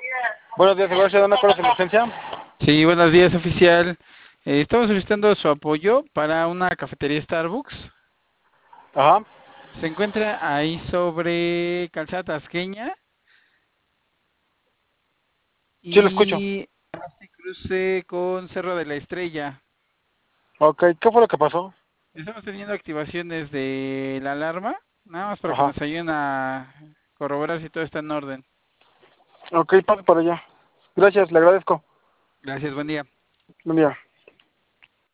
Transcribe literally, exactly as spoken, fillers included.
Buenos días, Seguridad Ciudadana, ¿cuál es su emergencia? Sí, buenos días, oficial. Eh, estamos solicitando su apoyo para una cafetería Starbucks. Ajá, Se encuentra ahí sobre Calzada Tasqueña sí lo escucho. y este cruce con Cerro de la Estrella. Ok, ¿qué fue lo que pasó? Estamos teniendo activaciones de la alarma, nada más para que Ajá, nos ayuden a corroborar si todo está en orden. ok, pase para allá. Gracias, le agradezco. Gracias, buen día. Buen día.